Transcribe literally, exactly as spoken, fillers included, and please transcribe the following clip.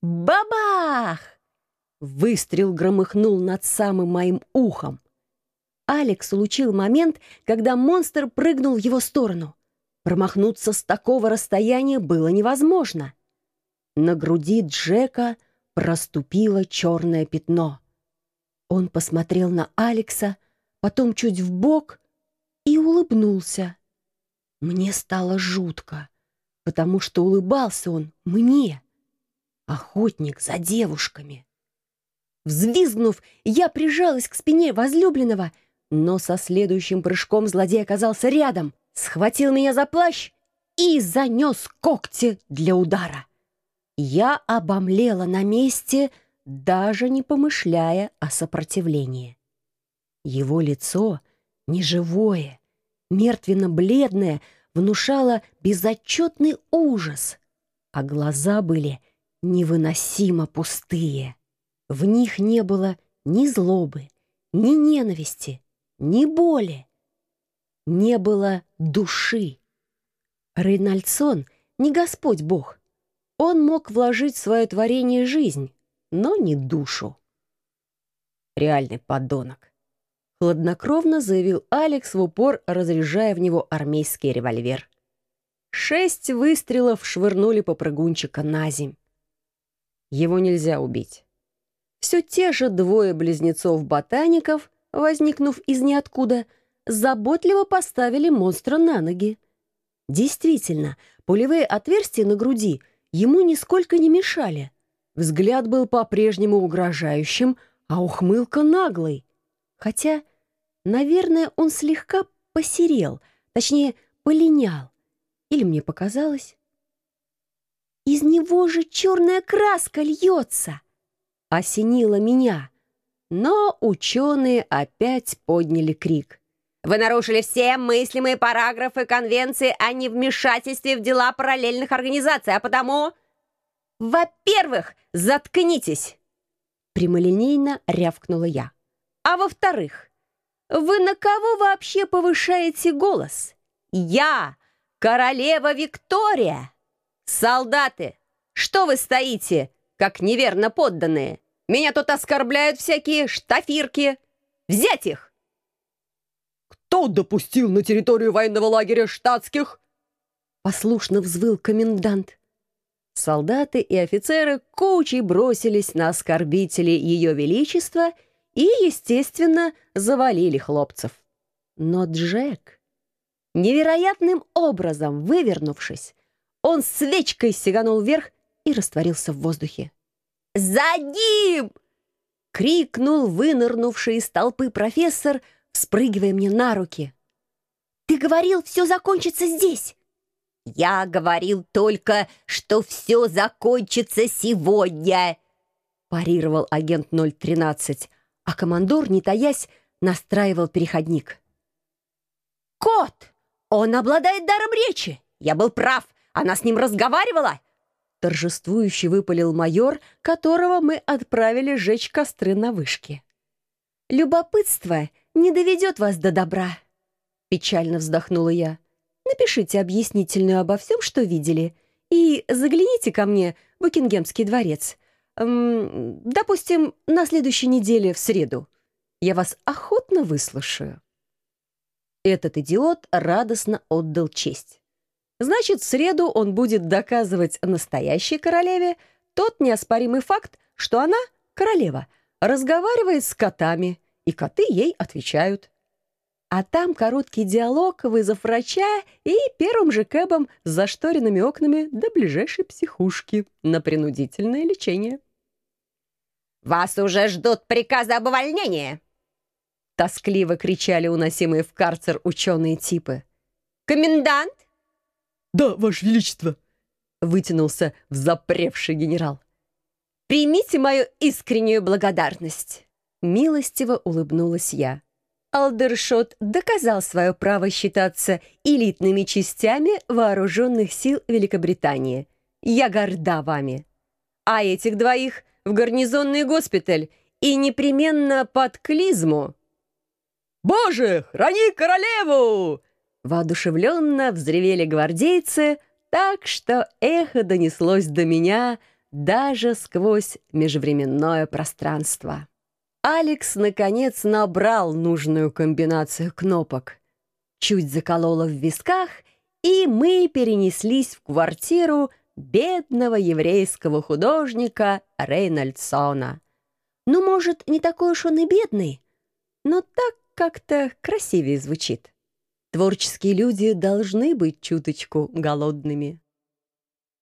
Бабах! Выстрел громыхнул над самым моим ухом. Алекс улучил момент, когда монстр прыгнул в его сторону. Промахнуться с такого расстояния было невозможно. На груди Джека проступило черное пятно. Он посмотрел на Алекса, потом чуть вбок и улыбнулся. Мне стало жутко, потому что улыбался он мне, охотник за девушками. Взвизгнув, я прижалась к спине возлюбленного, но со следующим прыжком злодей оказался рядом, схватил меня за плащ и занес когти для удара. Я обомлела на месте, даже не помышляя о сопротивлении. Его лицо, неживое, мертвенно-бледное, внушало безотчетный ужас, а глаза были невыносимо пустые. В них не было ни злобы, ни ненависти, ни боли. Не было души. Рейнольдсон не Господь Бог. Он мог вложить в свое творение жизнь, но не душу. Реальный подонок. Хладнокровно заявил Алекс, в упор разряжая в него армейский револьвер. Шесть выстрелов швырнули попрыгунчика на земь. Его нельзя убить. Все те же двое близнецов-ботаников, возникнув из ниоткуда, заботливо поставили монстра на ноги. Действительно, пулевые отверстия на груди ему нисколько не мешали. Взгляд был по-прежнему угрожающим, а ухмылка наглой. Хотя, наверное, он слегка посерел, точнее, полинял. Или мне показалось? Из него же черная краска льется! Осенило меня. Но ученые опять подняли крик. Вы нарушили все мыслимые параграфы Конвенции о невмешательстве в дела параллельных организаций, а потому... Во-первых, заткнитесь! Прямолинейно рявкнула я. А во-вторых, вы на кого вообще повышаете голос? Я, королева Виктория! Солдаты, что вы стоите, как неверно подданные? Меня тут оскорбляют всякие штафирки. Взять их! «Кто допустил на территорию военного лагеря штатских?» Послушно взвыл комендант. Солдаты и офицеры кучей бросились на оскорбителей Ее Величества и, естественно, завалили хлопцев. Но Джек, невероятным образом вывернувшись, он свечкой сиганул вверх и растворился в воздухе. «За ним!» — крикнул вынырнувший из толпы профессор, спрыгивая мне на руки. «Ты говорил, все закончится здесь!» «Я говорил только, что все закончится сегодня!» парировал агент ноль тринадцать, а командор, не таясь, настраивал переходник. «Кот! Он обладает даром речи! Я был прав! Она с ним разговаривала!» Торжествующе выпалил майор, которого мы отправили жечь костры на вышке. «Любопытство не доведет вас до добра», — печально вздохнула я. «Напишите объяснительную обо всем, что видели, и загляните ко мне в Букингемский дворец. Эм, допустим, на следующей неделе в среду. Я вас охотно выслушаю». Этот идиот радостно отдал честь. Значит, в среду он будет доказывать настоящей королеве тот неоспоримый факт, что она, королева, разговаривает с котами, и коты ей отвечают. А там короткий диалог, вызов врача и первым же кэбом с зашторенными окнами до ближайшей психушки на принудительное лечение. «Вас уже ждут приказы об увольнении!» Тоскливо кричали уносимые в карцер ученые типы. «Комендант!» «Да, Ваше Величество!» — вытянулся взапревший генерал. «Примите мою искреннюю благодарность!» Милостиво улыбнулась я. Алдершот доказал свое право считаться элитными частями вооруженных сил Великобритании. Я горда вами. А этих двоих в гарнизонный госпиталь и непременно под клизму. «Боже, храни королеву!» Воодушевленно взревели гвардейцы, так что эхо донеслось до меня даже сквозь межвременное пространство. Алекс, наконец, набрал нужную комбинацию кнопок. Чуть закололо в висках, и мы перенеслись в квартиру бедного еврейского художника Рейнольдсона. Ну, может, не такой уж он и бедный, но так как-то красивее звучит. Творческие люди должны быть чуточку голодными.